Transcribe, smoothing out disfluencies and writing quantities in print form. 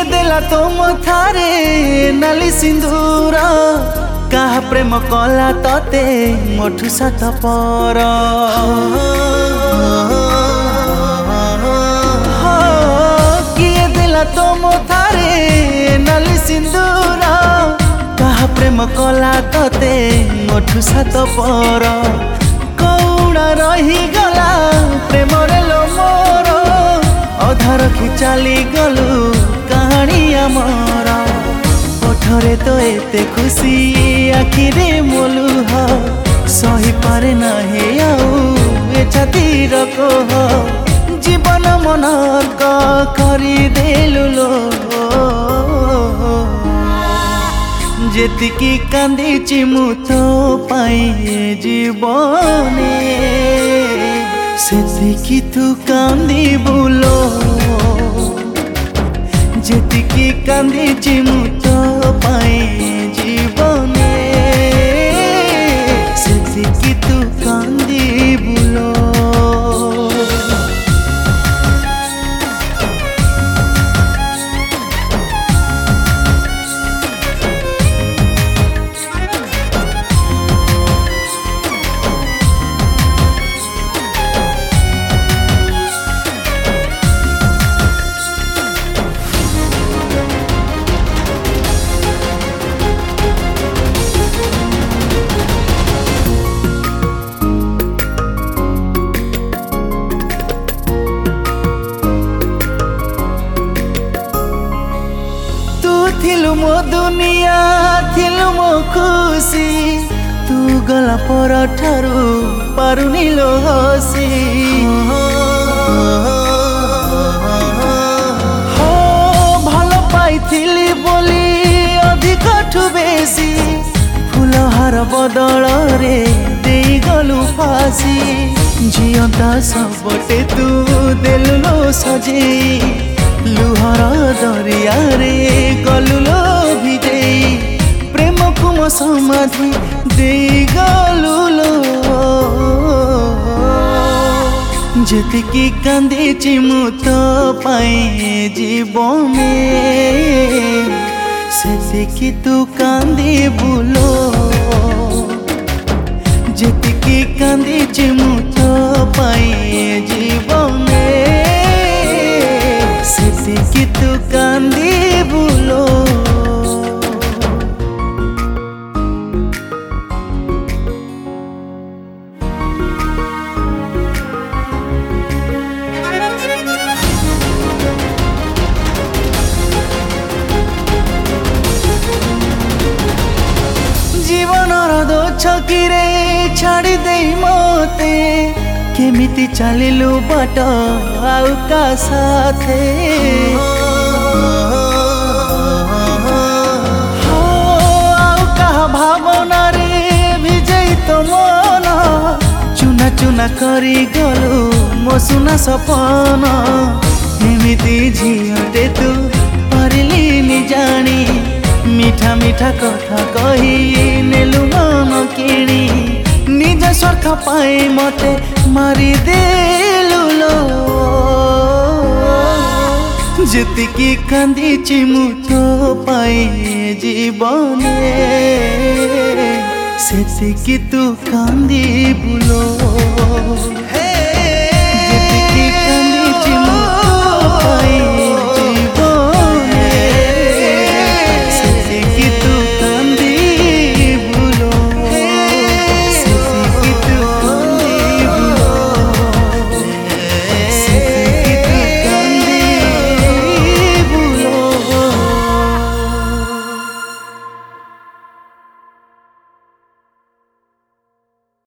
देला तो मथारे नाली सिंदूर कहा प्रेम कला तते मोठू सात पर किए देला तो मथारे नाली सिंदूर कहा प्रेम कला तते मोठू सात पर कौड़ा रही गला प्रेम रे लो मोर अधा रखी चली गलु कहानी आमर ओठरे तो एते खुशी आखिरे मोलुह सही पारे नाही आउ ए छातीर कोह जीवन मनक करी देलु लो जेतिकी कांदीची मु तो पाई जीवने सेतिकी तू कांदी बुलो जेतिकी कांदीची मु तो पाई जीवने सेतिकी तू कांदी बुलो थिलु मो दुनिया थिलु मो खुशी तू गला पर ठारू पारुनी लो हसी हो भल पाइथिली बोली अधिक ठु बेसी फुलहार बदल रे देई गलु फासी जियंता सबटे तू देलु लो सजेई लुहर दरिया रे गलुलो भिजे प्रेम को मो समाधि दे गलुलो जेतिकी कांदीची मु तो पाई जीवने सेतिकी तू कांदी बुलो जेतिकी कांदीची मु तो पाई जीवने सेतिकी तू कांदी बुलो जीवनर दो छकीरे छाड़ी दे मते केमिति चलिलु बाट आउ का साथे आउ कहा भावना रे विजय तो मन चुना चुना करी गलु मो सुना सपन एमिति झियटे तू पारिली नि जानी मीठा मीठा कथा कही नेलु मन किणी निज स्वार्थ पाई मते मारी देलु लो जेतिकी कांदीची मु तो पाई जीवने सेतिकी तू कांदी बुलो।